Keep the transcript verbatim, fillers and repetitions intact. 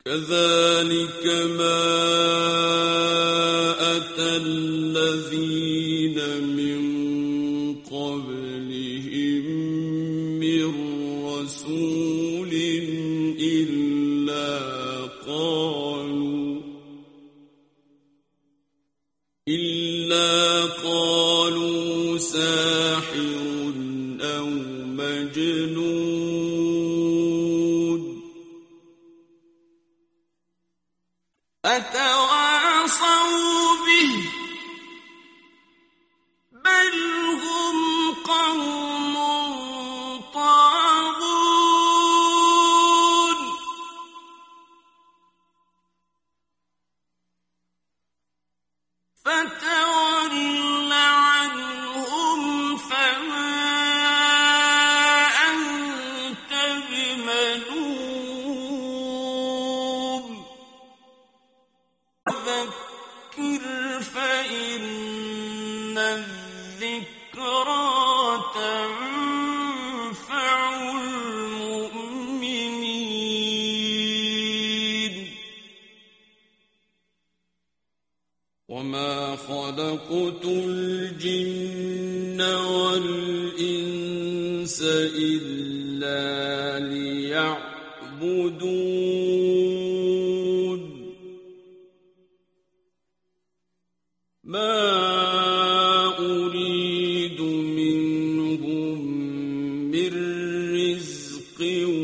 كذلك ما أتى الذين من قبلهم من رسول إلا قالوا إلا قالوا ساحر أو مجنون أتواصوا به بل هم قوم طاغون فتول عنهم فما أنت بملوم وذكر فإن الذكرى تنفع المؤمنين وما خلقت الجن والإنس إلا ليعبدون ما أريد منهم من رزق